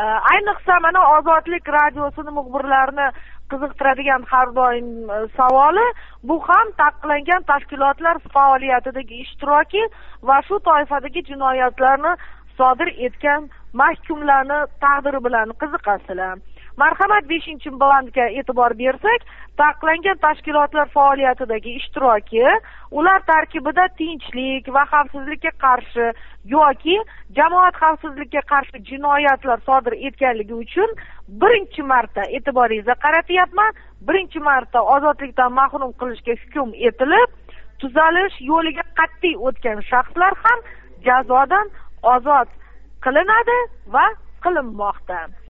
Ayniqsa mana Ozodlik radiosini muxbirlarini qiziqtiradigan har doim savoli bu ham taqiqlangan tashkilotlar faoliyatidagi ishtiroki va shu toifadagi jinoyatlarni sodir etgan mahkumlarni taqdiri bilan qiziqasizlar. Marhamat 5-bandga e'tibor bersak, taqiqlangan tashkilotlar faoliyatidagi ishtiroki ular tarkibida tinchlik va xavfsizlikka qarshi yoki jamoat xavfsizligiga qarshi jinoyatlar sodir etganligi uchun birinchi marta e'tiboringizni qaratyapman, birinchi marta ozodlikdan mahrum qilishga hukm etilib, tuzalish yo'liga qat'iy o'tgan shaxslar ham jazodan ozod qilinadi va qilinmoqda.